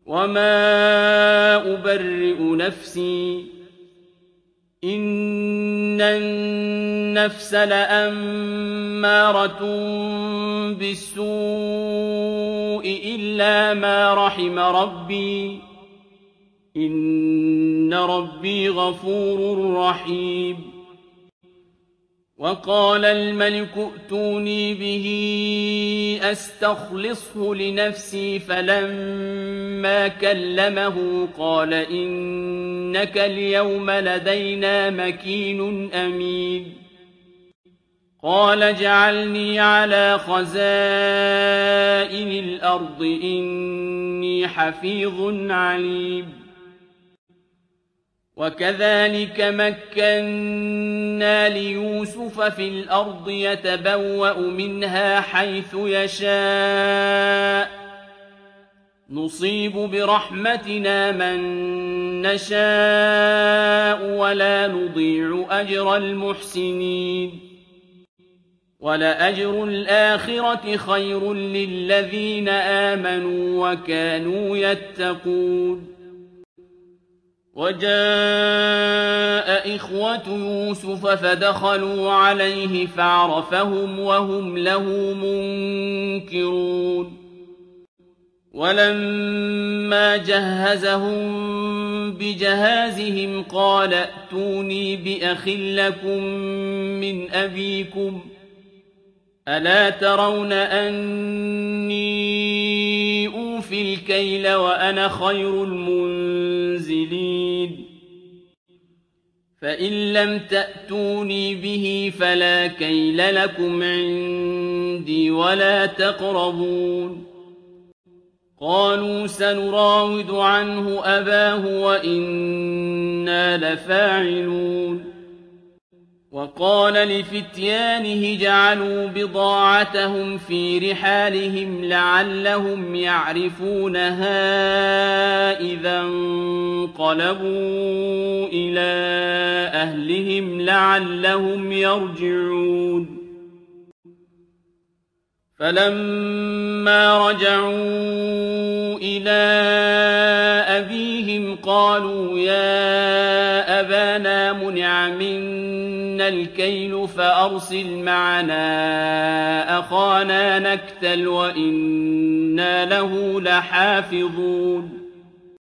وما أبرئ نفسي إن النفس لأمارة بالسوء إلا ما رحم ربي إن ربي غفور رحيم وقال الملك ائتوني به أستخلصه لنفسي فلما كلمه قال إنك اليوم لدينا مكين أمين قال اجعلني على خزائن الأرض إني حفيظ عليم وكذلك مكنا ليوسف في الأرض يتبوأ منها حيث يشاء نصيب برحمتنا من نشاء ولا نضيع أجر المحسنين ولأجر الآخرة خير للذين آمنوا وكانوا يتقون وجاء إخوة يوسف فدخلوا عليه فعرفهم وهم له منكرون ولما جهزهم بجهازهم قال ائتوني بأخ لكم من أبيكم ألا ترون أني أوفي الكيل وأنا خير المنزلين فإن لم تأتوني به فلا كيل لكم عندي ولا تقربون قالوا سنراود عنه أباه وإنا لفاعلون وقال لفتيانه جعلوا بضاعتهم في رحالهم لعلهم يعرفونها إذا انقلبوا إلى أهلهم لعلهم يرجعون فلما رجعوا إلى أبيهم قالوا يا أبانا منع منا الكيل فأرسل معنا أخانا نكتل وإنا له لحافظون